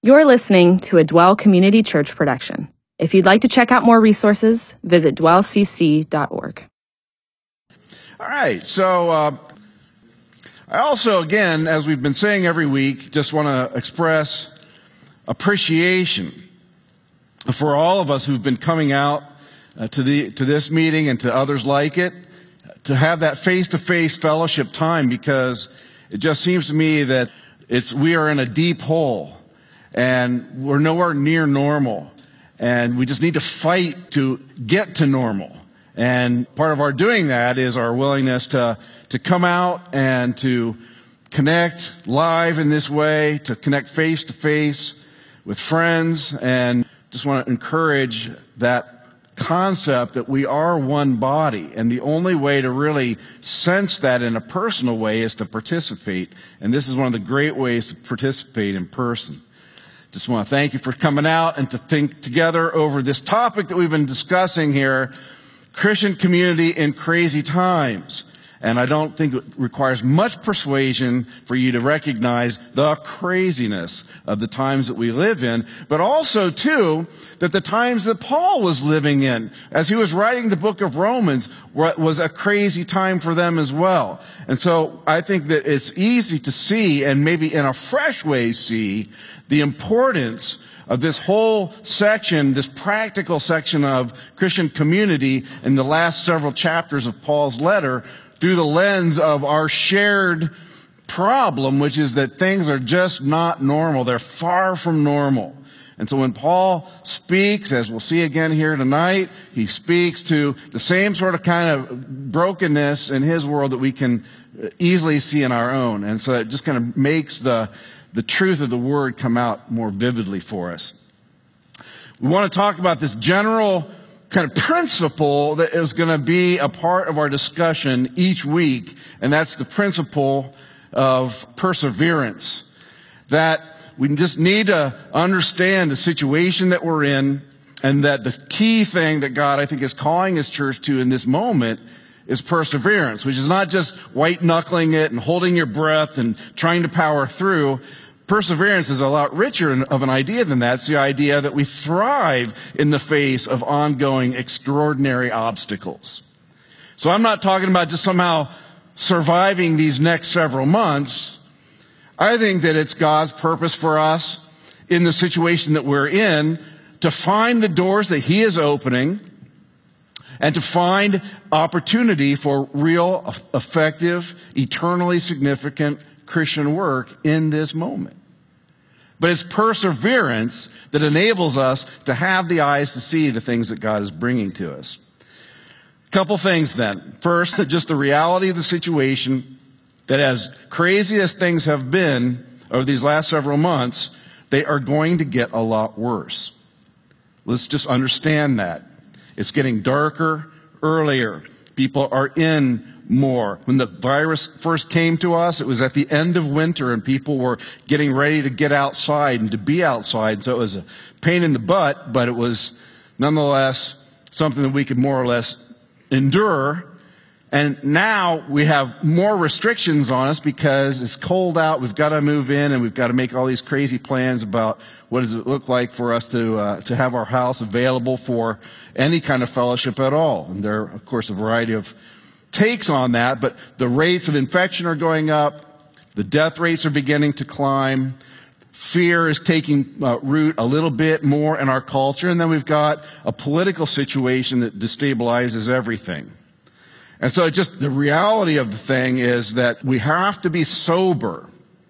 You're listening to a Dwell Community Church production. If you'd like to check out more resources, visit dwellcc.org. All right, so I also, again, as we've been saying every week, just want to express appreciation for all of us who've been coming out to this meeting and to others like it, to have that face-to-face fellowship time, because it just seems to me that we are in a deep hole. And we're nowhere near normal. And we just need to fight to get to normal. And part of our doing that is our willingness to come out and to connect live in this way, to connect face to face with friends. And just want to encourage that concept that we are one body. And the only way to really sense that in a personal way is to participate. And this is one of the great ways to participate in person. Just want to thank you for coming out and to think together over this topic that we've been discussing here, Christian community in crazy times. And I don't think it requires much persuasion for you to recognize the craziness of the times that we live in, but also, too, that the times that Paul was living in, as he was writing the book of Romans, was a crazy time for them as well. And so I think that it's easy to see, and maybe in a fresh way see, the importance of this whole section, this practical section of Christian community in the last several chapters of Paul's letter, through the lens of our shared problem, which is that things are just not normal. They're far from normal. And so when Paul speaks, as we'll see again here tonight, he speaks to the same sort of kind of brokenness in his world that we can easily see in our own. And so it just kind of makes the truth of the word come out more vividly for us. We want to talk about this general kind of principle that is going to be a part of our discussion each week, and that's the principle of perseverance. That we just need to understand the situation that we're in, and that the key thing that God, I think, is calling His church to in this moment is perseverance, which is not just white-knuckling it and holding your breath and trying to power through. Perseverance is a lot richer of an idea than that. It's the idea that we thrive in the face of ongoing extraordinary obstacles. So I'm not talking about just somehow surviving these next several months. I think that it's God's purpose for us in the situation that we're in to find the doors that He is opening and to find opportunity for real, effective, eternally significant Christian work in this moment. But it's perseverance that enables us to have the eyes to see the things that God is bringing to us. A couple things then. First, just the reality of the situation, that as crazy as things have been over these last several months, they are going to get a lot worse. Let's just understand that. It's getting darker earlier. People are in more. When the virus first came to us, it was at the end of winter and people were getting ready to get outside and to be outside. So it was a pain in the butt, but it was nonetheless something that we could more or less endure. And now we have more restrictions on us because it's cold out. We've got to move in and we've got to make all these crazy plans about what does it look like for us to have our house available for any kind of fellowship at all. And there are, of course, a variety of takes on that, but the rates of infection are going up. The death rates are beginning to climb. Fear is taking root a little bit more in our culture. And then we've got a political situation that destabilizes everything. And so just the reality of the thing is that we have to be sober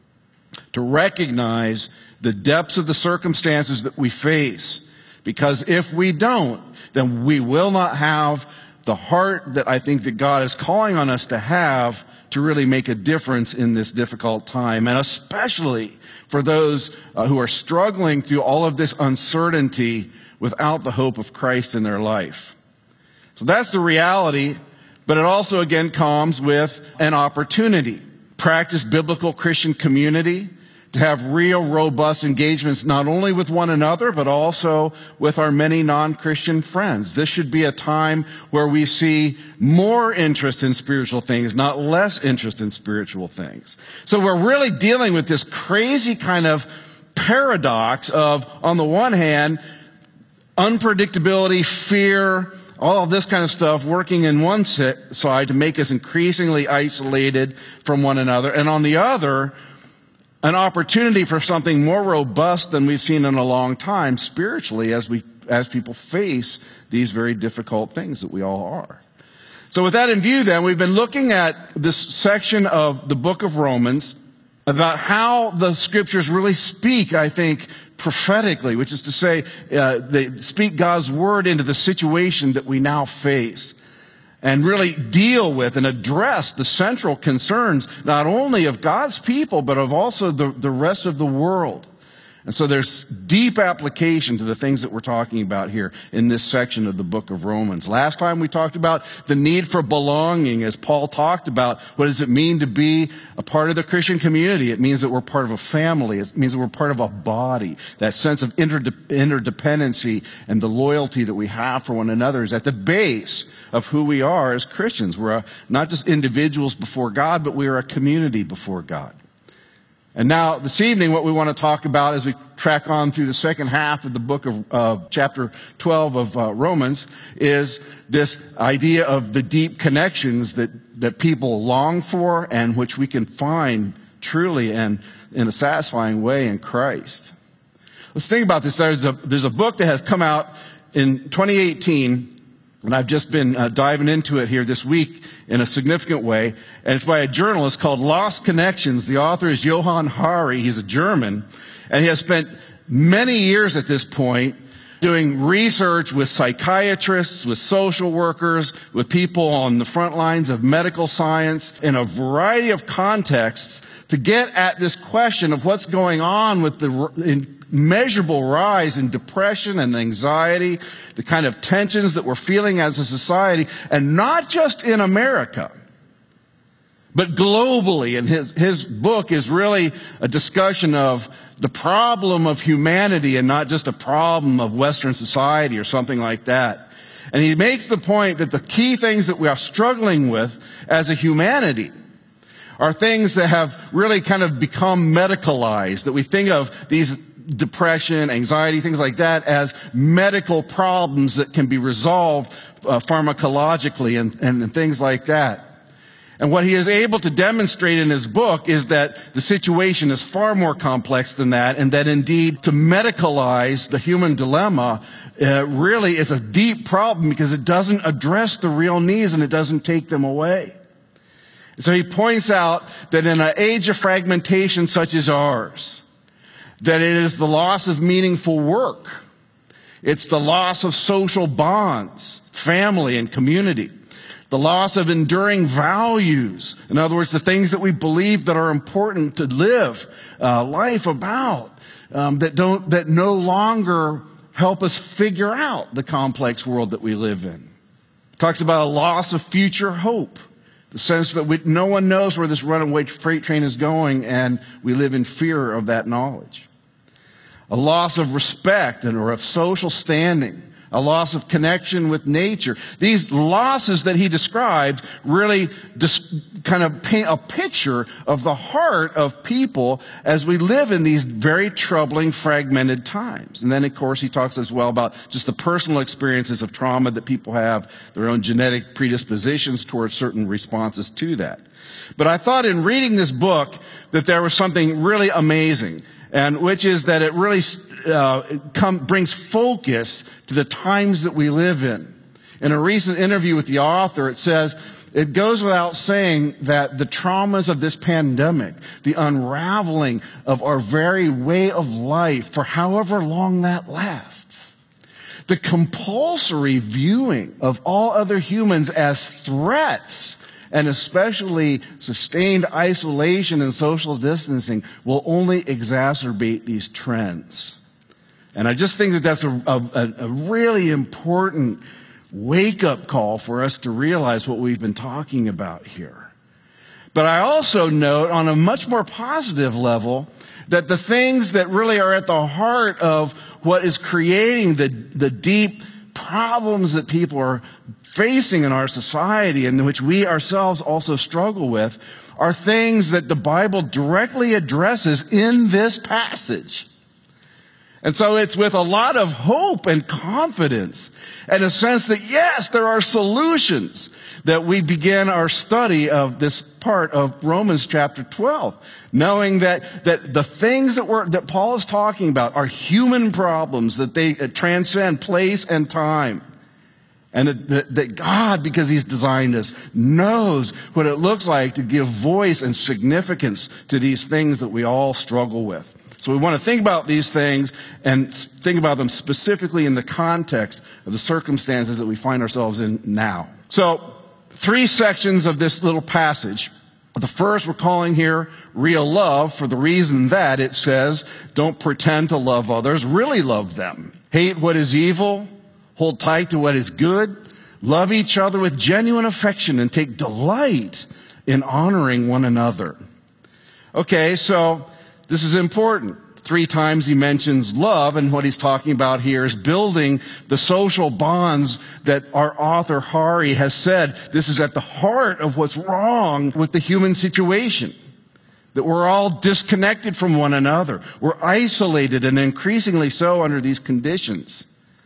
to recognize the depths of the circumstances that we face. Because if we don't, then we will not have the heart that I think that God is calling on us to have to really make a difference in this difficult time. And especially for those who are struggling through all of this uncertainty without the hope of Christ in their life. So that's the reality. But it also, again, comes with an opportunity. Practice biblical Christian community, to have real, robust engagements not only with one another, but also with our many non-Christian friends. This should be a time where we see more interest in spiritual things, not less interest in spiritual things. So we're really dealing with this crazy kind of paradox of, on the one hand, unpredictability, fear, all of this kind of stuff working in one side to make us increasingly isolated from one another, and on the other, an opportunity for something more robust than we've seen in a long time spiritually as people face these very difficult things that we all are. So with that in view, then, we've been looking at this section of the book of Romans about how the scriptures really speak, I think, prophetically, which is to say, they speak God's word into the situation that we now face and really deal with and address the central concerns, not only of God's people, but of also the rest of the world. And so there's deep application to the things that we're talking about here in this section of the book of Romans. Last time we talked about the need for belonging, as Paul talked about what does it mean to be a part of the Christian community. It means that we're part of a family. It means that we're part of a body. That sense of interdependency and the loyalty that we have for one another is at the base of who we are as Christians. We're not just individuals before God, but we are a community before God. And now, this evening, what we want to talk about as we track on through the second half of the book of chapter 12 of Romans is this idea of the deep connections that people long for and which we can find truly and in a satisfying way in Christ. Let's think about this. There's a book that has come out in 2018, and I've just been diving into it here this week in a significant way. And it's by a journalist called Lost Connections. The author is Johann Hari. He's a German. And he has spent many years at this point doing research with psychiatrists, with social workers, with people on the front lines of medical science in a variety of contexts to get at this question of what's going on with the immeasurable rise in depression and anxiety, the kind of tensions that we're feeling as a society, and not just in America, but globally. And his book is really a discussion of the problem of humanity and not just a problem of Western society or something like that. And he makes the point that the key things that we are struggling with as a humanity are things that have really kind of become medicalized, that we think of these depression, anxiety, things like that as medical problems that can be resolved pharmacologically and things like that. And what he is able to demonstrate in his book is that the situation is far more complex than that, and that indeed to medicalize the human dilemma really is a deep problem because it doesn't address the real needs and it doesn't take them away. So he points out that in an age of fragmentation such as ours, that it is the loss of meaningful work. It's the loss of social bonds, family and community. The loss of enduring values. In other words, the things that we believe that are important to live life about, that no longer help us figure out the complex world that we live in. It talks about a loss of future hope. The sense that no one knows where this runaway freight train is going, and we live in fear of that knowledge. A loss of respect or of social standing. A loss of connection with nature. These losses that he describes really kind of paint a picture of the heart of people as we live in these very troubling, fragmented times. And then, of course, he talks as well about just the personal experiences of trauma that people have, their own genetic predispositions towards certain responses to that. But I thought in reading this book that there was something really amazing, and which is that it really brings focus to the times that we live in. In a recent interview with the author, it says, it goes without saying that the traumas of this pandemic, the unraveling of our very way of life for however long that lasts, the compulsory viewing of all other humans as threats, and especially sustained isolation and social distancing will only exacerbate these trends. And I just think that that's a really important wake-up call for us to realize what we've been talking about here. But I also note on a much more positive level that the things that really are at the heart of what is creating the deep problems that people are facing in our society and which we ourselves also struggle with are things that the Bible directly addresses in this passage. And so it's with a lot of hope and confidence and a sense that, yes, there are solutions that we begin our study of this part of Romans chapter 12, knowing that the things that Paul is talking about are human problems, that they transcend place and time. And that God, because He's designed us, knows what it looks like to give voice and significance to these things that we all struggle with. So we want to think about these things and think about them specifically in the context of the circumstances that we find ourselves in now. So 3 sections of this little passage. The first we're calling here real love for the reason that it says, don't pretend to love others, really love them. Hate what is evil, hold tight to what is good, love each other with genuine affection, and take delight in honoring one another. Okay, so this is important. 3 times he mentions love, and what he's talking about here is building the social bonds that our author Hari has said this is at the heart of what's wrong with the human situation. That we're all disconnected from one another. We're isolated, and increasingly so under these conditions.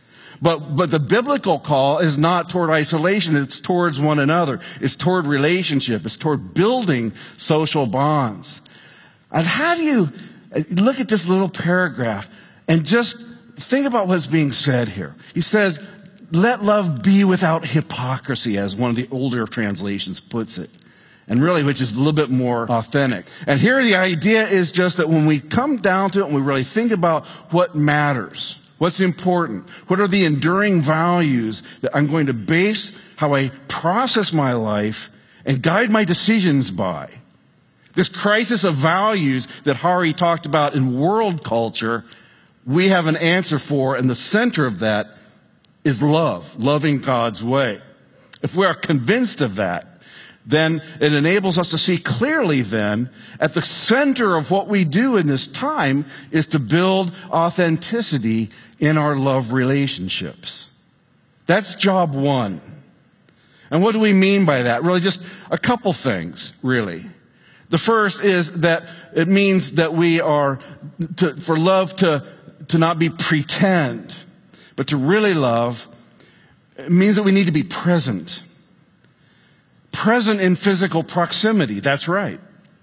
But the biblical call is not toward isolation, it's towards one another. It's toward relationship. It's toward building social bonds. I'd have you look at this little paragraph and just think about what's being said here. He says, let love be without hypocrisy, as one of the older translations puts it. And really, which is a little bit more authentic. And here the idea is just that when we come down to it and we really think about what matters, what's important, what are the enduring values that I'm going to base how I process my life and guide my decisions by. This crisis of values that Hari talked about in world culture, we have an answer for, and the center of that is love, loving God's way. If we are convinced of that, then it enables us to see clearly then, at the center of what we do in this time is to build authenticity in our love relationships. That's job 1. And what do we mean by that? Really just a couple things, really. The first is that it means that we are, for love to not be pretend, but to really love. It means that we need to be present. Present in physical proximity, that's right.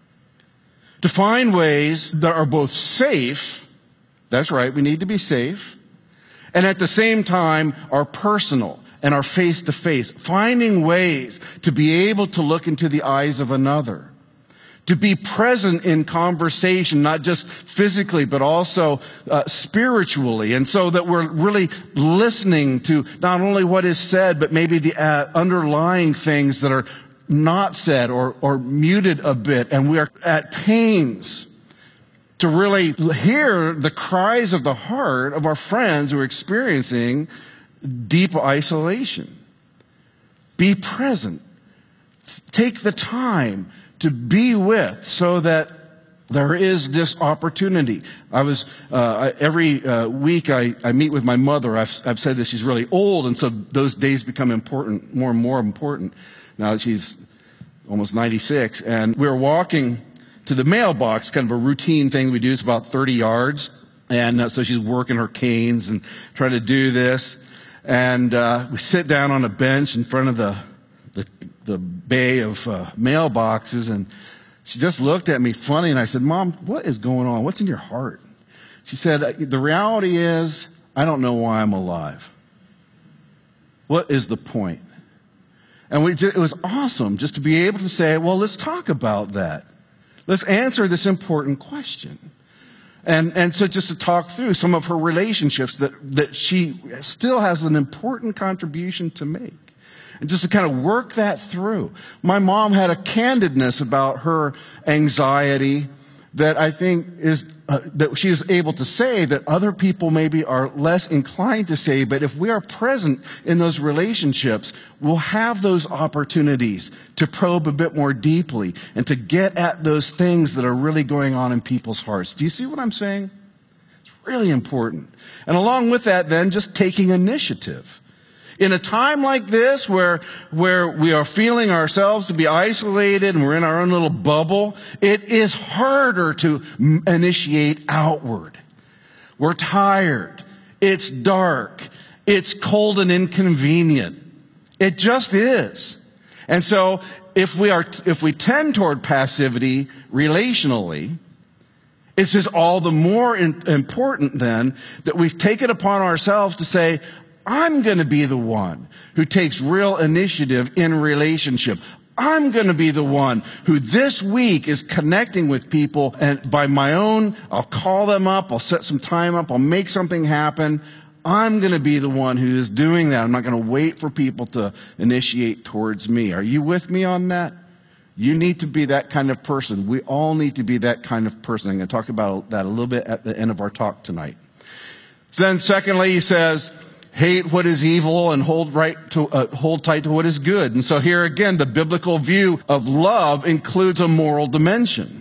To find ways that are both safe, that's right, we need to be safe, and at the same time are personal and are face-to-face. Finding ways to be able to look into the eyes of another. To be present in conversation, not just physically, but also spiritually. And so that we're really listening to not only what is said, but maybe the underlying things that are not said or muted a bit. And we are at pains to really hear the cries of the heart of our friends who are experiencing deep isolation. Be present. Take the time to be with, so that there is this opportunity. Every week I meet with my mother. I've said that she's really old, and so those days become important, more and more important now that she's almost 96. And we're walking to the mailbox, kind of a routine thing we do. It's about 30 yards. And so she's working her canes and trying to do this. And we sit down on a bench in front of the bay of mailboxes, and she just looked at me funny, and I said, Mom, what is going on? What's in your heart? She said, the reality is, I don't know why I'm alive. What is the point? And it was awesome just to be able to say, well, let's talk about that. Let's answer this important question. And so just to talk through some of her relationships that she still has an important contribution to make. And just to kind of work that through. My mom had a candidness about her anxiety that I think is, that she is able to say that other people maybe are less inclined to say, but if we are present in those relationships, we'll have those opportunities to probe a bit more deeply and to get at those things that are really going on in people's hearts. Do you see what I'm saying? It's really important. And along with that, then, just taking initiative. In a time like this where we are feeling ourselves to be isolated and we're in our own little bubble, it is harder to initiate outward. We're tired. It's dark. It's cold and inconvenient. It just is. And so if we tend toward passivity relationally, it's just all the more important then that we've taken upon ourselves to say, I'm going to be the one who takes real initiative in relationship. I'm going to be the one who this week is connecting with people, and by my own, I'll call them up, I'll set some time up, I'll make something happen. I'm going to be the one who is doing that. I'm not going to wait for people to initiate towards me. Are you with me on that? You need to be that kind of person. We all need to be that kind of person. I'm going to talk about that a little bit at the end of our talk tonight. Then secondly, he says, hate what is evil and hold tight to what is good. And so here again, the biblical view of love includes a moral dimension.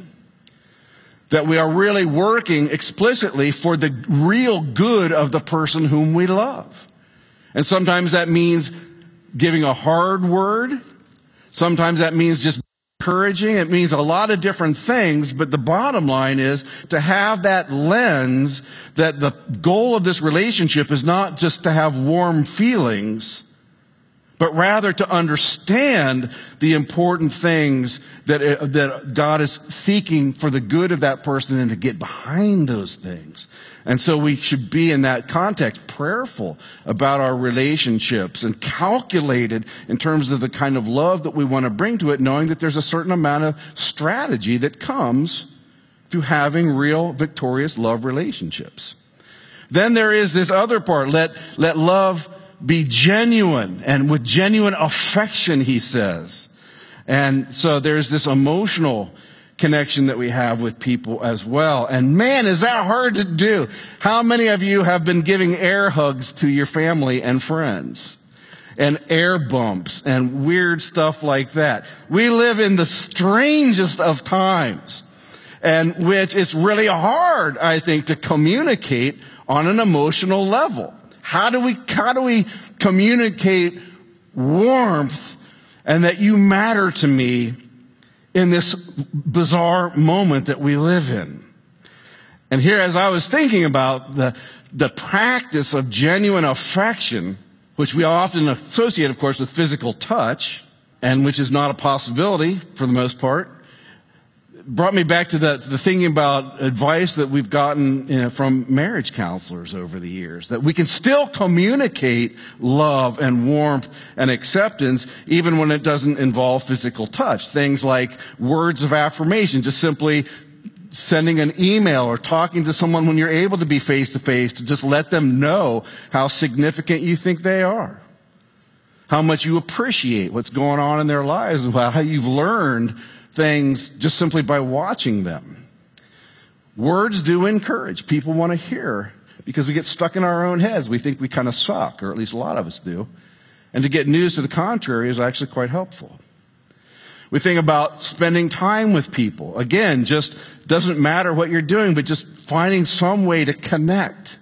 That we are really working explicitly for the real good of the person whom we love. And sometimes that means giving a hard word. Sometimes that means just encouraging. It means a lot of different things, but the bottom line is to have that lens that the goal of this relationship is not just to have warm feelings, but rather to understand the important things that God is seeking for the good of that person and to get behind those things. And so we should be in that context prayerful about our relationships and calculated in terms of the kind of love that we want to bring to it, knowing that there's a certain amount of strategy that comes through having real victorious love relationships. Then there is this other part, let love be genuine, and with genuine affection, he says. And so there's this emotional connection that we have with people as well. And man, is that hard to do. How many of you have been giving air hugs to your family and friends? And air bumps and weird stuff like that. We live in the strangest of times, and which it's really hard, I think, to communicate on an emotional level. How do we communicate warmth and that you matter to me in this bizarre moment that we live in? And here, as I was thinking about the practice of genuine affection, which we often associate, of course, with physical touch, and which is not a possibility for the most part, brought me back to the thinking about advice that we've gotten from marriage counselors over the years, that we can still communicate love and warmth and acceptance even when it doesn't involve physical touch. Things like words of affirmation, just simply sending an email or talking to someone when you're able to be face to face to just let them know how significant you think they are, how much you appreciate what's going on in their lives, and how you've learned things just simply by watching them. Words do encourage. People want to hear because we get stuck in our own heads. We think we kind of suck, or at least a lot of us do. And to get news to the contrary is actually quite helpful. We think about spending time with people. Again, just doesn't matter what you're doing, but just finding some way to connect.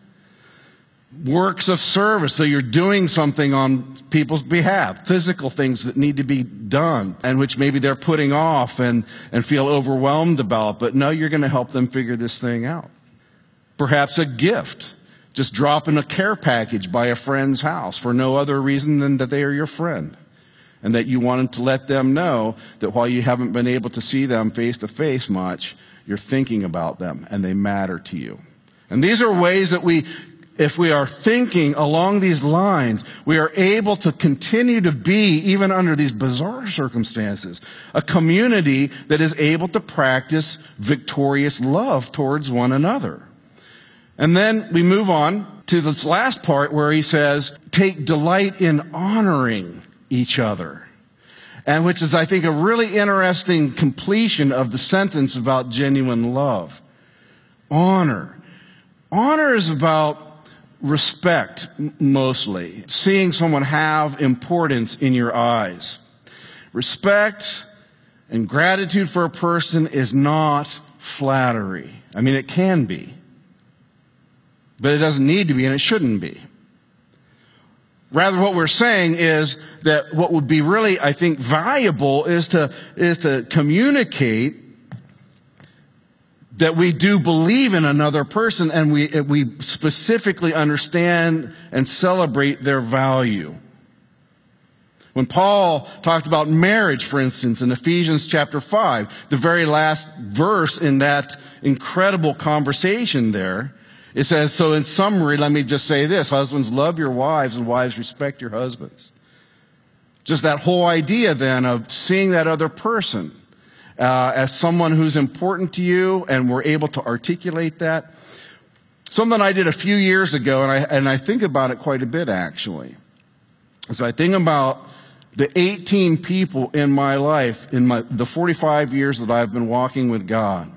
Works of service, so you're doing something on people's behalf, physical things that need to be done and which maybe they're putting off and feel overwhelmed about, but no, you're going to help them figure this thing out. Perhaps a gift, just dropping a care package by a friend's house for no other reason than that they are your friend and that you wanted to let them know that while you haven't been able to see them face to face much, you're thinking about them and they matter to you. And these are ways that if we are thinking along these lines, we are able to continue to be, even under these bizarre circumstances, a community that is able to practice victorious love towards one another. And then we move on to this last part where he says, take delight in honoring each other. And which is, I think, a really interesting completion of the sentence about genuine love. Honor. Honor is about respect, mostly. Seeing someone have importance in your eyes. Respect and gratitude for a person is not flattery. I mean, it can be. But it doesn't need to be, and it shouldn't be. Rather, what we're saying is that what would be really, I think, valuable is to communicate that we do believe in another person, and we specifically understand and celebrate their value. When Paul talked about marriage, for instance, in Ephesians chapter 5, the very last verse in that incredible conversation there, it says, so in summary, let me just say this: husbands, love your wives, and wives, respect your husbands. Just that whole idea then of seeing that other person as someone who's important to you, and we're able to articulate that. Something I did a few years ago, and I think about it quite a bit, actually. So I think about the 18 people in my life, in the 45 years that I've been walking with God.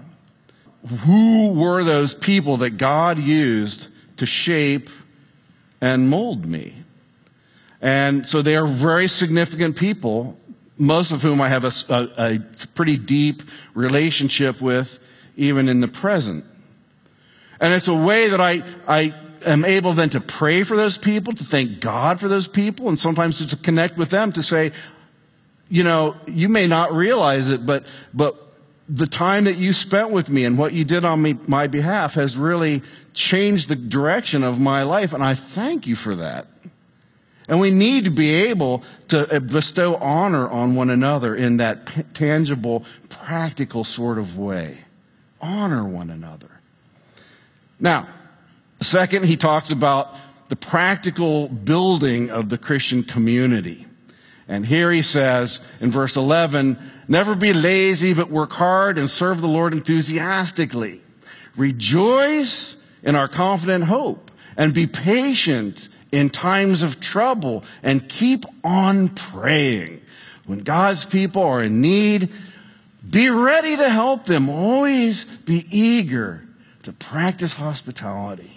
Who were those people that God used to shape and mold me? And so they are very significant people, most of whom I have a pretty deep relationship with, even in the present. And it's a way that I am able then to pray for those people, to thank God for those people, and sometimes to connect with them to say, you know, you may not realize it, but the time that you spent with me and what you did on my behalf has really changed the direction of my life, and I thank you for that. And we need to be able to bestow honor on one another in that tangible, practical sort of way. Honor one another. Now, second, he talks about the practical building of the Christian community. And here he says in verse 11, never be lazy, but work hard and serve the Lord enthusiastically. Rejoice in our confident hope and be patient in times of trouble, and keep on praying. When God's people are in need, be ready to help them. Always be eager to practice hospitality.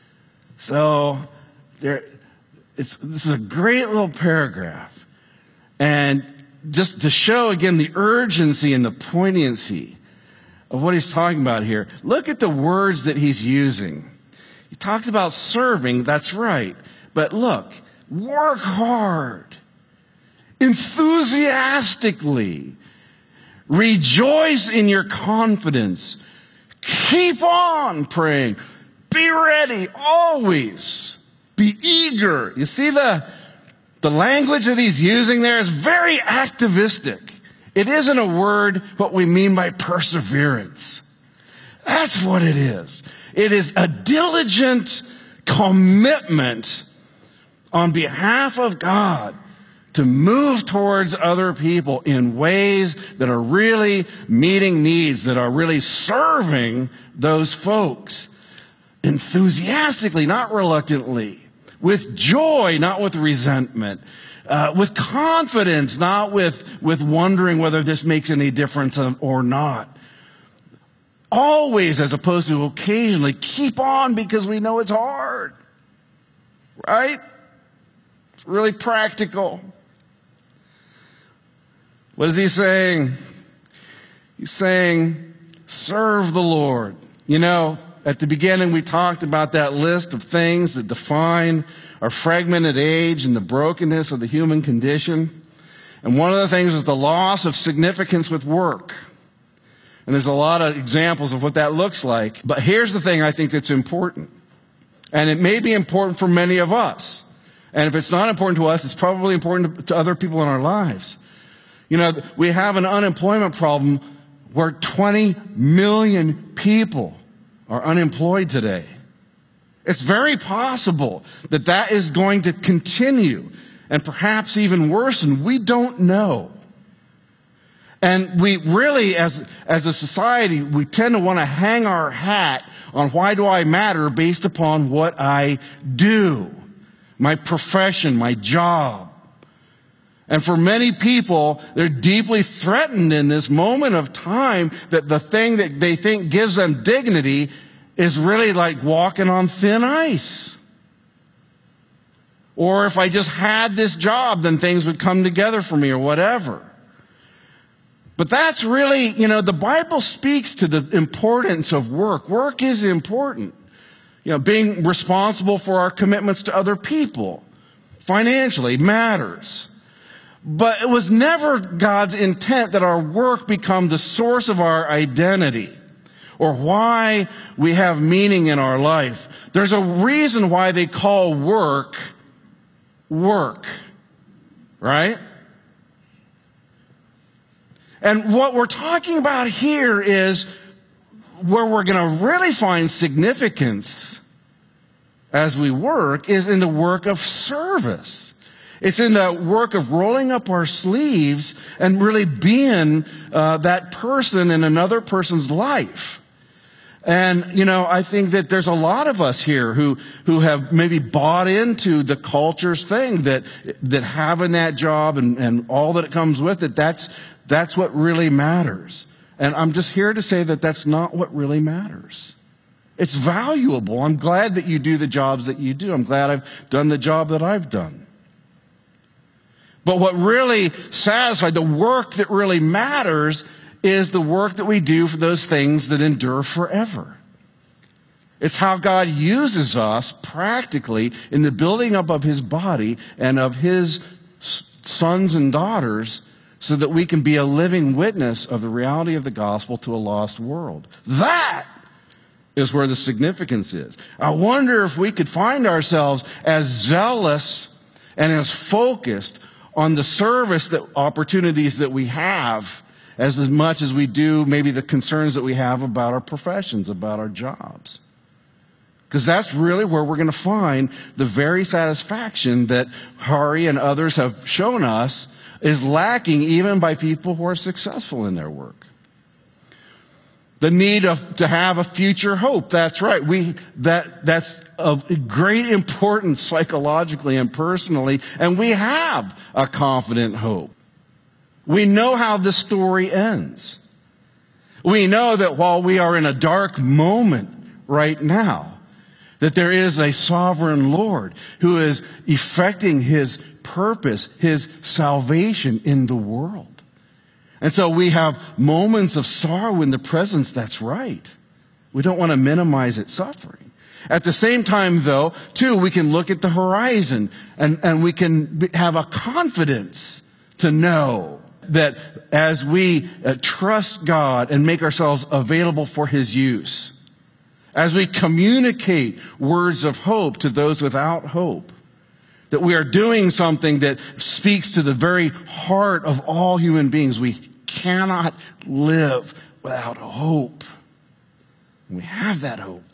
So this is a great little paragraph. And just to show again the urgency and the poignancy of what he's talking about here, look at the words that he's using. He talks about serving, that's right. But look, work hard, enthusiastically, rejoice in your confidence, keep on praying, be ready, always, be eager. You see the language that he's using there is very activistic. It isn't a word what we mean by perseverance. That's what it is. It is a diligent commitment on behalf of God to move towards other people in ways that are really meeting needs, that are really serving those folks enthusiastically, not reluctantly, with joy, not with resentment, with confidence, not with wondering whether this makes any difference or not. Always, as opposed to occasionally, keep on because we know it's hard. Right? It's really practical. What is he saying? He's saying, serve the Lord. You know, at the beginning we talked about that list of things that define our fragmented age and the brokenness of the human condition. And one of the things is the loss of significance with work. And there's a lot of examples of what that looks like. But here's the thing I think that's important. And it may be important for many of us. And if it's not important to us, it's probably important to other people in our lives. You know, we have an unemployment problem where 20 million people are unemployed today. It's very possible that that is going to continue and perhaps even worsen. We don't know. And we really, as a society, we tend to want to hang our hat on why do I matter based upon what I do, my profession, my job. And for many people, they're deeply threatened in this moment of time that the thing that they think gives them dignity is really like walking on thin ice. Or if I just had this job, then things would come together for me or whatever. But that's really, you know, the Bible speaks to the importance of work. Work is important. You know, being responsible for our commitments to other people financially matters. But it was never God's intent that our work become the source of our identity or why we have meaning in our life. There's a reason why they call work, right? And what we're talking about here is where we're going to really find significance as we work is in the work of service. It's in the work of rolling up our sleeves and really being that person in another person's life. And, I think that there's a lot of us here who have maybe bought into the culture's thing that having that job and all that it comes with it, that's what really matters. And I'm just here to say that that's not what really matters. It's valuable. I'm glad that you do the jobs that you do. I'm glad I've done the job that I've done. But what really satisfies, the work that really matters, is the work that we do for those things that endure forever. It's how God uses us practically in the building up of His body and of His sons and daughters so that we can be a living witness of the reality of the gospel to a lost world. That is where the significance is. I wonder if we could find ourselves as zealous and as focused on the service opportunities that we have as much as we do maybe the concerns that we have about our professions, about our jobs. Because that's really where we're going to find the very satisfaction that Hari and others have shown us is lacking even by people who are successful in their work. The need to have a future hope. That's right. That's of great importance psychologically and personally, and we have a confident hope. We know how the story ends. We know that while we are in a dark moment right now, that there is a sovereign Lord who is effecting His purpose, His salvation in the world. And so we have moments of sorrow in the presence, that's right. We don't want to minimize its suffering. At the same time, though, too, we can look at the horizon and we can have a confidence to know that as we trust God and make ourselves available for His use, as we communicate words of hope to those without hope, that we are doing something that speaks to the very heart of all human beings. We cannot live without hope. We have that hope.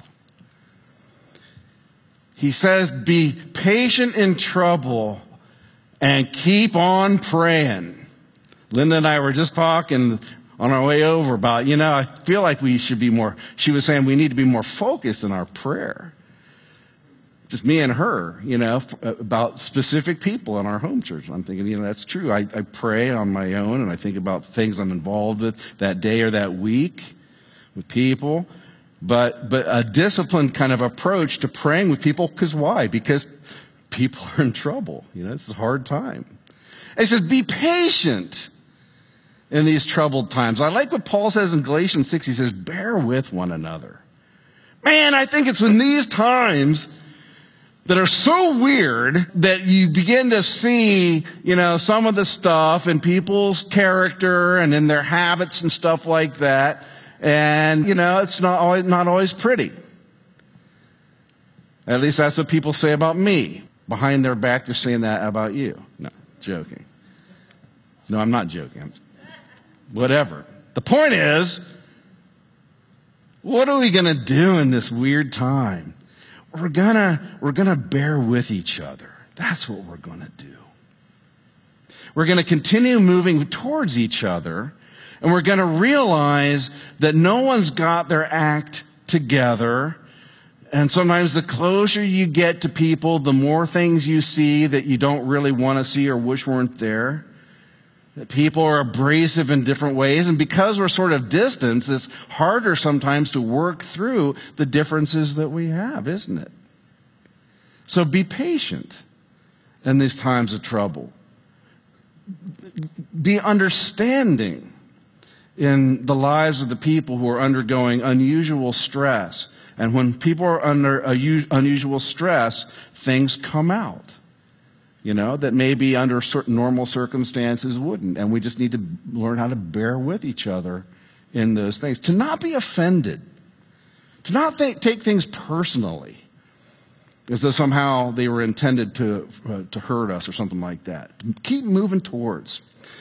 He says, be patient in trouble and keep on praying. Linda and I were just talking on our way over about, I feel like we should be more, she was saying we need to be more focused in our prayer. Just me and her, about specific people in our home church. I'm thinking, that's true. I pray on my own and I think about things I'm involved with that day or that week with people. But a disciplined kind of approach to praying with people, because why? Because people are in trouble. It's a hard time. And it says, be patient in these troubled times. I like what Paul says in Galatians 6. He says, bear with one another. Man, I think it's in these times that are so weird that you begin to see, some of the stuff in people's character and in their habits and stuff like that. And, it's not always pretty. At least that's what people say about me. Behind their back, they're saying that about you. No, joking. No, I'm not joking. Whatever. The point is, what are we going to do in this weird time? We're gonna bear with each other. That's what we're going to do. We're going to continue moving towards each other, and we're going to realize that no one's got their act together. And sometimes the closer you get to people, the more things you see that you don't really want to see or wish weren't there. That people are abrasive in different ways, and because we're sort of distant, it's harder sometimes to work through the differences that we have, isn't it? So be patient in these times of trouble. Be understanding in the lives of the people who are undergoing unusual stress. And when people are under unusual stress, things come out. That maybe under certain normal circumstances wouldn't. And we just need to learn how to bear with each other in those things. To not be offended To not take things personally, as though somehow they were intended to hurt us or something like that. Keep moving towards.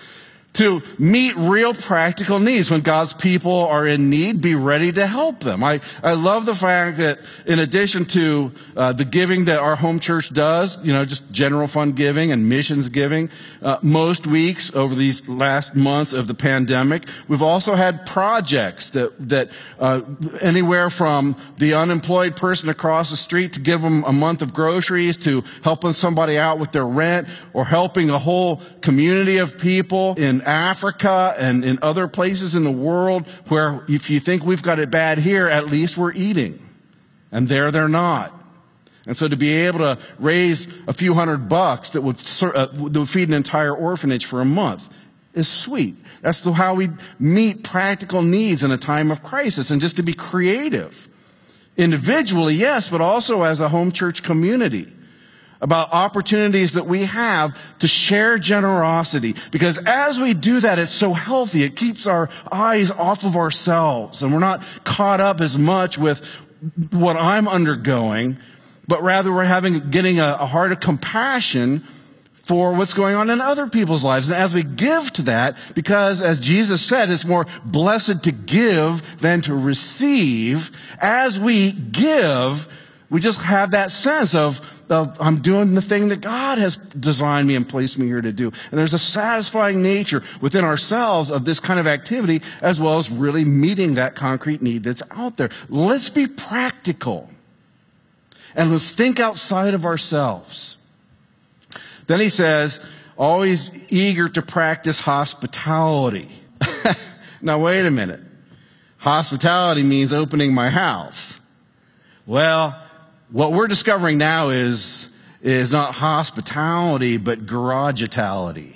To meet real practical needs. When God's people are in need, be ready to help them. I love the fact that in addition to the giving that our home church does, just general fund giving and missions giving, most weeks over these last months of the pandemic, we've also had projects that anywhere from the unemployed person across the street to give them a month of groceries, to helping somebody out with their rent, or helping a whole community of people in Africa and in other places in the world where if you think we've got it bad here, at least we're eating. And there they're not. And so to be able to raise a few $100 that would feed an entire orphanage for a month is sweet. That's how we meet practical needs in a time of crisis, and just to be creative. Individually, yes, but also as a home church community, about opportunities that we have to share generosity. Because as we do that, it's so healthy. It keeps our eyes off of ourselves, and we're not caught up as much with what I'm undergoing, but rather we're getting a heart of compassion for what's going on in other people's lives. And as we give to that, because as Jesus said, it's more blessed to give than to receive, as we give, we just have that sense of I'm doing the thing that God has designed me and placed me here to do. And there's a satisfying nature within ourselves of this kind of activity, as well as really meeting that concrete need that's out there. Let's be practical. And let's think outside of ourselves. Then he says, always eager to practice hospitality. Now, wait a minute. Hospitality means opening my house. Well, what we're discovering now is not hospitality, but garagetality.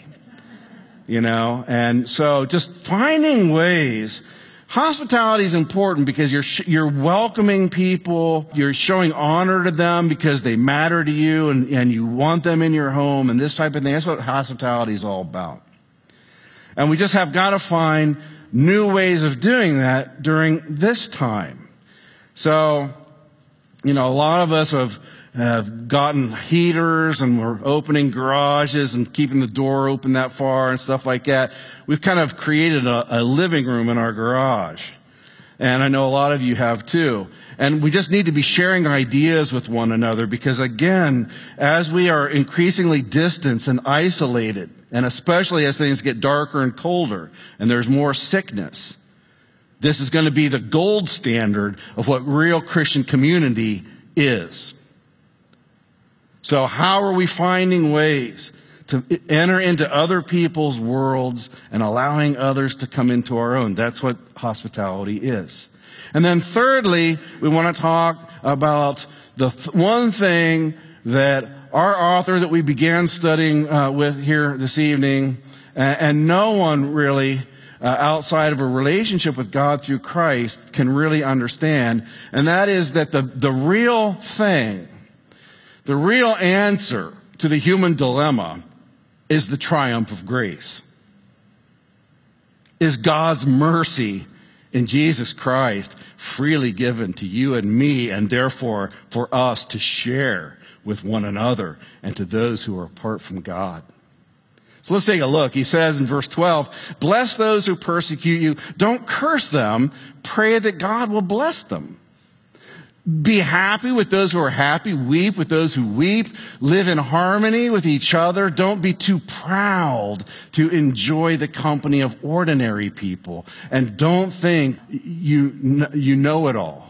And so just finding ways. Hospitality is important because you're welcoming people, you're showing honor to them because they matter to you, and you want them in your home, and this type of thing. That's what hospitality is all about. And we just have got to find new ways of doing that during this time. So, a lot of us have gotten heaters, and we're opening garages and keeping the door open that far and stuff like that. We've kind of created a living room in our garage. And I know a lot of you have too. And we just need to be sharing ideas with one another, because again, as we are increasingly distanced and isolated, and especially as things get darker and colder and there's more sickness, this is going to be the gold standard of what real Christian community is. So how are we finding ways to enter into other people's worlds and allowing others to come into our own? That's what hospitality is. And then thirdly, we want to talk about the one thing that our author that we began studying with here this evening, and no one really outside of a relationship with God through Christ can really understand, and that is that the real thing, the real answer to the human dilemma is the triumph of grace. Is God's mercy in Jesus Christ freely given to you and me, and therefore for us to share with one another and to those who are apart from God. So let's take a look. He says in verse 12, bless those who persecute you. Don't curse them. Pray that God will bless them. Be happy with those who are happy. Weep with those who weep. Live in harmony with each other. Don't be too proud to enjoy the company of ordinary people. And don't think you know it all.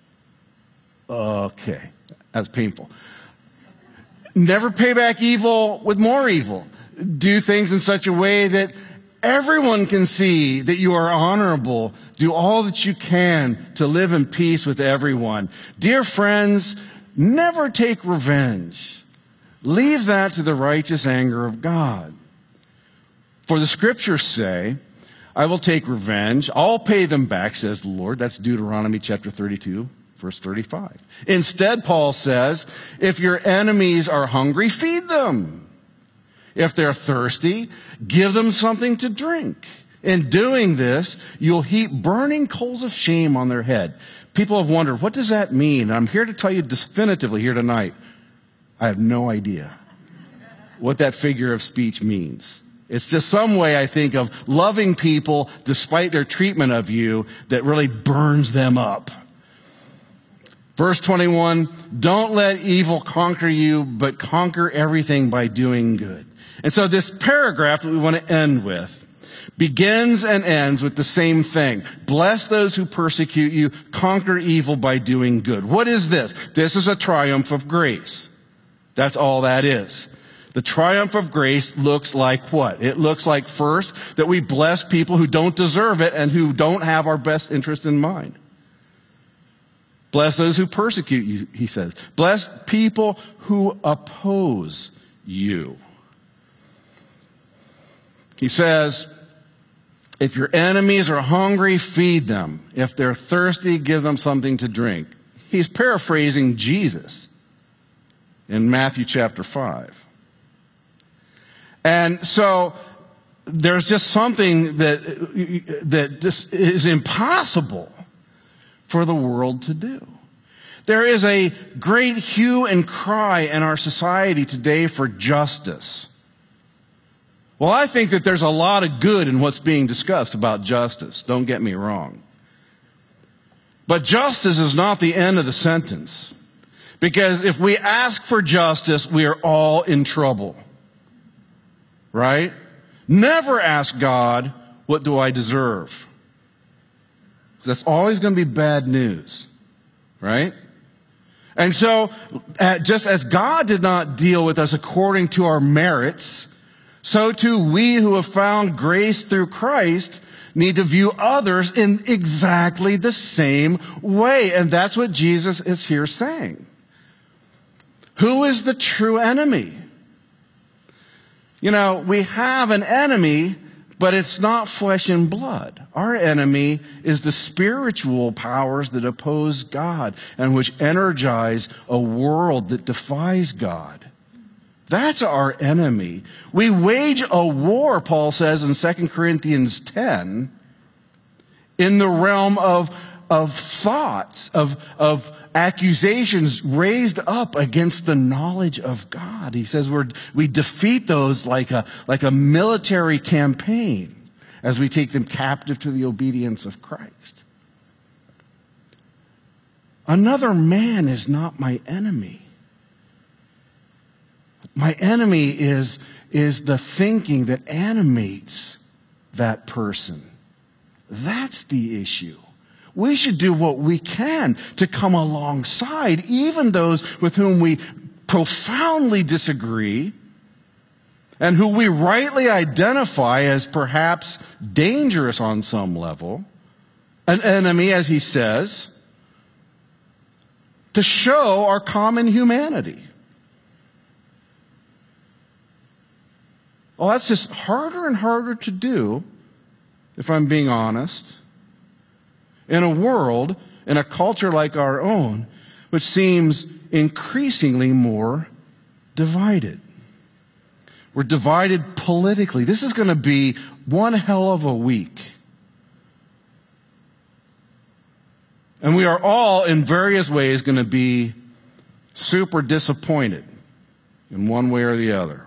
Okay, that's painful. Never pay back evil with more evil. Do things in such a way that everyone can see that you are honorable. Do all that you can to live in peace with everyone. Dear friends, never take revenge. Leave that to the righteous anger of God. For the scriptures say, I will take revenge. I'll pay them back, says the Lord. That's Deuteronomy chapter 32, verse 35. Instead, Paul says, if your enemies are hungry, feed them. If they're thirsty, give them something to drink. In doing this, you'll heap burning coals of shame on their head. People have wondered, what does that mean? And I'm here to tell you definitively here tonight, I have no idea what that figure of speech means. It's just some way, I think, of loving people despite their treatment of you that really burns them up. Verse 21, don't let evil conquer you, but conquer everything by doing good. And so this paragraph that we want to end with begins and ends with the same thing. Bless those who persecute you, conquer evil by doing good. What is this? This is a triumph of grace. That's all that is. The triumph of grace looks like what? It looks like, first, that we bless people who don't deserve it and who don't have our best interest in mind. Bless those who persecute you, he says. Bless people who oppose you. He says, if your enemies are hungry, feed them. If they're thirsty, give them something to drink. He's paraphrasing Jesus in Matthew chapter 5. And so there's just something that just is impossible for the world to do. There is a great hue and cry in our society today for justice. Well, I think that there's a lot of good in what's being discussed about justice. Don't get me wrong. But justice is not the end of the sentence. Because if we ask for justice, we are all in trouble. Right? Never ask God, what do I deserve? That's always going to be bad news. Right? And so, just as God did not deal with us according to our merits, so too we who have found grace through Christ need to view others in exactly the same way. And that's what Jesus is here saying. Who is the true enemy? You know, we have an enemy, but it's not flesh and blood. Our enemy is the spiritual powers that oppose God and which energize a world that defies God. That's our enemy. We wage a war, Paul says in 2 Corinthians 10, in the realm of thoughts, of accusations raised up against the knowledge of God. He says we defeat those like a military campaign as we take them captive to the obedience of Christ. Another man is not my enemy. My enemy is the thinking that animates that person. That's the issue. We should do what we can to come alongside even those with whom we profoundly disagree and who we rightly identify as perhaps dangerous on some level, an enemy, as he says, to show our common humanity. Well, that's just harder and harder to do, if I'm being honest, in a world, in a culture like our own, which seems increasingly more divided. We're divided politically. This is going to be one hell of a week. And we are all, in various ways, going to be super disappointed in one way or the other.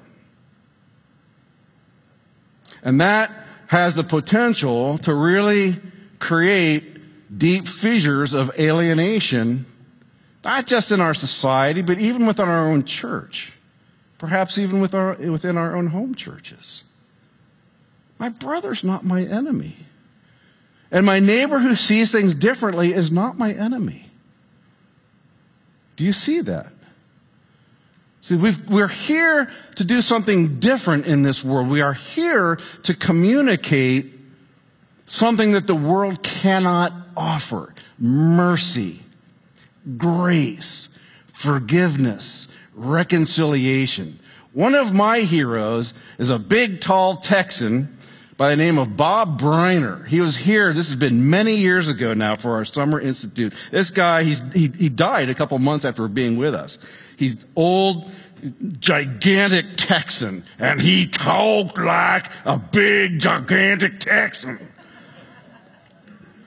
And that has the potential to really create deep fissures of alienation, not just in our society, but even within our own church. Perhaps even within our own home churches. My brother's not my enemy. And my neighbor who sees things differently is not my enemy. Do you see that? See, we're here to do something different in this world. We are here to communicate something that the world cannot offer. Mercy, grace, forgiveness, reconciliation. One of my heroes is a big, tall Texan by the name of Bob Briner. He was here, this has been many years ago now, for our summer institute. This guy, he died a couple months after being with us. He's old, gigantic Texan, and he talked like a big, gigantic Texan.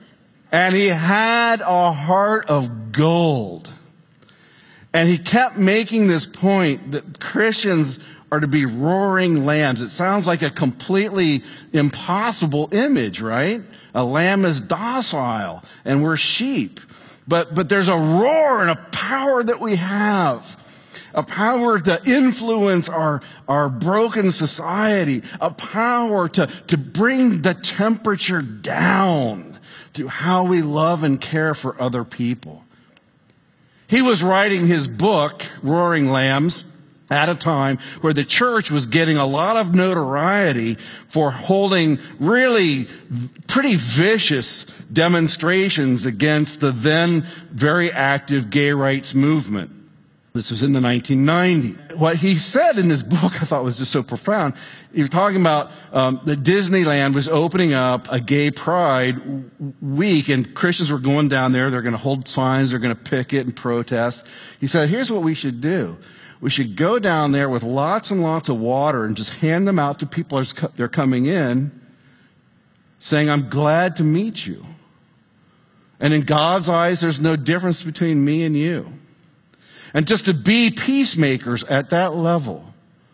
And he had a heart of gold. And he kept making this point that Christians are to be roaring lambs. It sounds like a completely impossible image, right? A lamb is docile, and we're sheep. But there's a roar and a power that we have. A power to influence our broken society. A power to bring the temperature down through how we love and care for other people. He was writing his book, Roaring Lambs, at a time where the church was getting a lot of notoriety for holding really pretty vicious demonstrations against the then very active gay rights movement. This was in the 1990s. What he said in his book I thought was just so profound. He was talking about that Disneyland was opening up a gay pride week, and Christians were going down there. They're going to hold signs. They're going to picket and protest. He said, here's what we should do. We should go down there with lots and lots of water and just hand them out to people as they're coming in, saying, I'm glad to meet you. And in God's eyes, there's no difference between me and you. And just to be peacemakers at that level.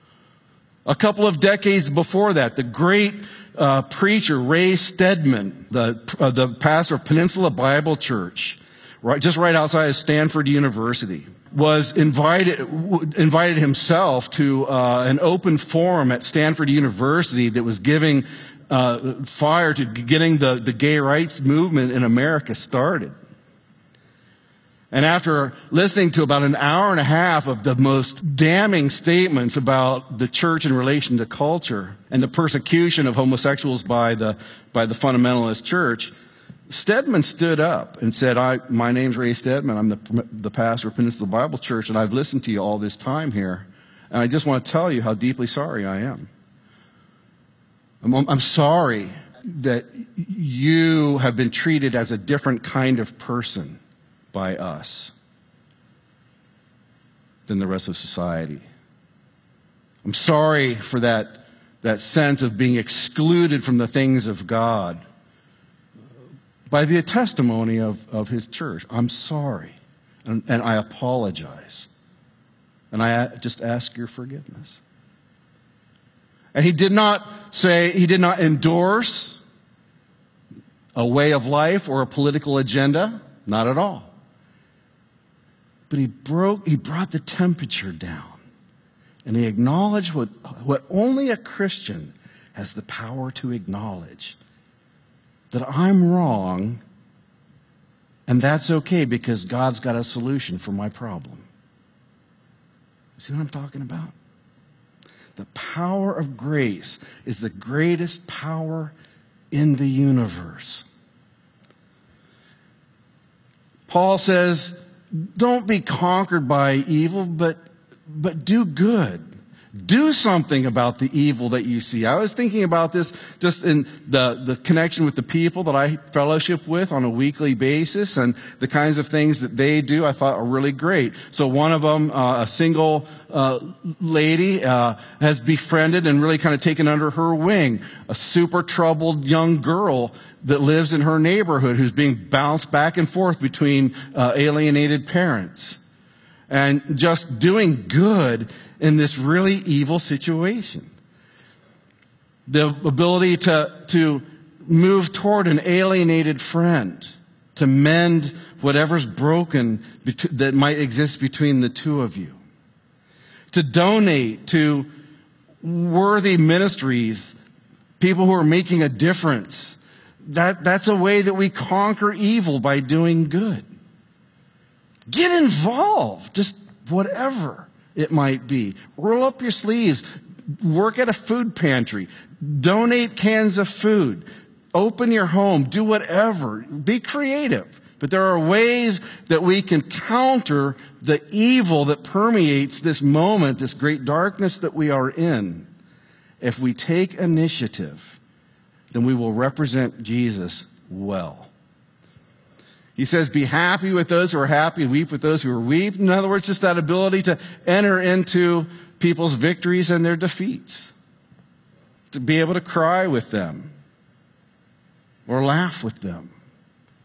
A couple of decades before that, the great preacher Ray Stedman, the pastor of Peninsula Bible Church, just right outside of Stanford University, was invited himself to an open forum at Stanford University that was giving fire to getting the gay rights movement in America started. And after listening to about an hour and a half of the most damning statements about the church in relation to culture and the persecution of homosexuals by the fundamentalist church, Stedman stood up and said, my name's Ray Stedman. I'm the pastor of Peninsula Bible Church, and I've listened to you all this time here. And I just want to tell you how deeply sorry I am. I'm sorry that you have been treated as a different kind of person by us than the rest of society. I'm sorry for that sense of being excluded from the things of God by the testimony of his church. I'm sorry, and I apologize. And I just ask your forgiveness. And he did not endorse a way of life or a political agenda, not at all. But he brought the temperature down, and he acknowledged what only a Christian has the power to acknowledge, that I'm wrong, and that's okay because God's got a solution for my problem. See what I'm talking about? The power of grace is the greatest power in the universe. Paul says, don't be conquered by evil, but do good. Do something about the evil that you see. I was thinking about this just in the connection with the people that I fellowship with on a weekly basis, and the kinds of things that they do I thought are really great. So one of them, a single lady, has befriended and really kind of taken under her wing a super troubled young girl that lives in her neighborhood who's being bounced back and forth between alienated parents. And just doing good in this really evil situation. The ability to move toward an alienated friend, to mend whatever's broken that might exist between the two of you. To donate to worthy ministries, people who are making a difference. That's a way that we conquer evil, by doing good. Get involved, just whatever it might be. Roll up your sleeves. Work at a food pantry. Donate cans of food. Open your home. Do whatever. Be creative. But there are ways that we can counter the evil that permeates this moment, this great darkness that we are in. If we take initiative, then we will represent Jesus well. He says, be happy with those who are happy, weep with those who are weep. In other words, just that ability to enter into people's victories and their defeats. To be able to cry with them or laugh with them.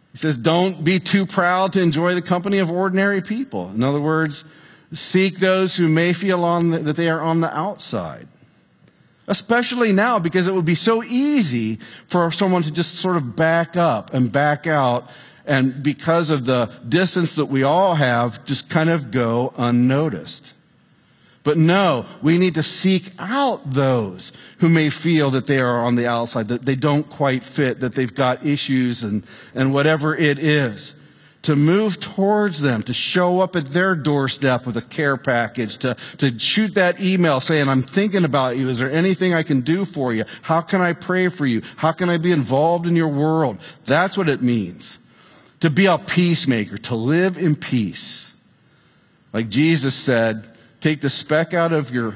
He says, don't be too proud to enjoy the company of ordinary people. In other words, seek those who may feel that they are on the outside. Especially now, because it would be so easy for someone to just sort of back up and back out, and because of the distance that we all have, just kind of go unnoticed. But no, we need to seek out those who may feel that they are on the outside, that they don't quite fit, that they've got issues and whatever it is. To move towards them, to show up at their doorstep with a care package, to shoot that email saying, I'm thinking about you. Is there anything I can do for you? How can I pray for you? How can I be involved in your world? That's what it means. To be a peacemaker, to live in peace. Like Jesus said, take the speck out of your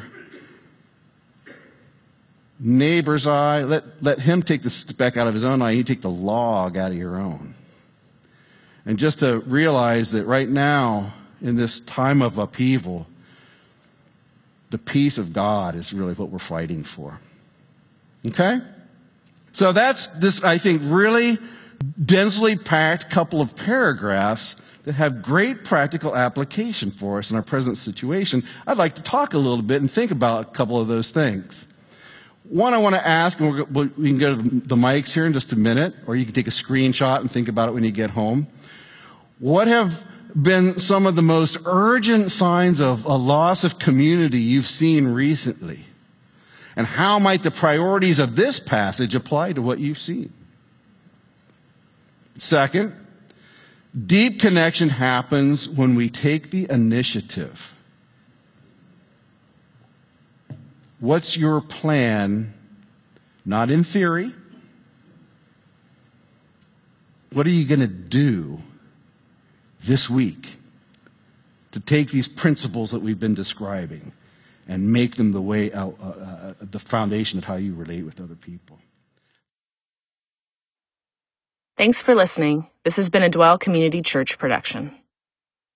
neighbor's eye. Let him take the speck out of his own eye. You take the log out of your own. And just to realize that right now, in this time of upheaval, the peace of God is really what we're fighting for. Okay? So that's this, I think, really densely packed couple of paragraphs that have great practical application for us in our present situation. I'd like to talk a little bit and think about a couple of those things. One, I want to ask, and we can go to the mics here in just a minute, or you can take a screenshot and think about it when you get home. What have been some of the most urgent signs of a loss of community you've seen recently? And how might the priorities of this passage apply to what you've seen? Second, deep connection happens when we take the initiative. What's your plan? Not in theory. What are you going to do this week to take these principles that we've been describing and make them the way out, the foundation of how you relate with other people? Thanks for listening. This has been a Dwell Community Church production.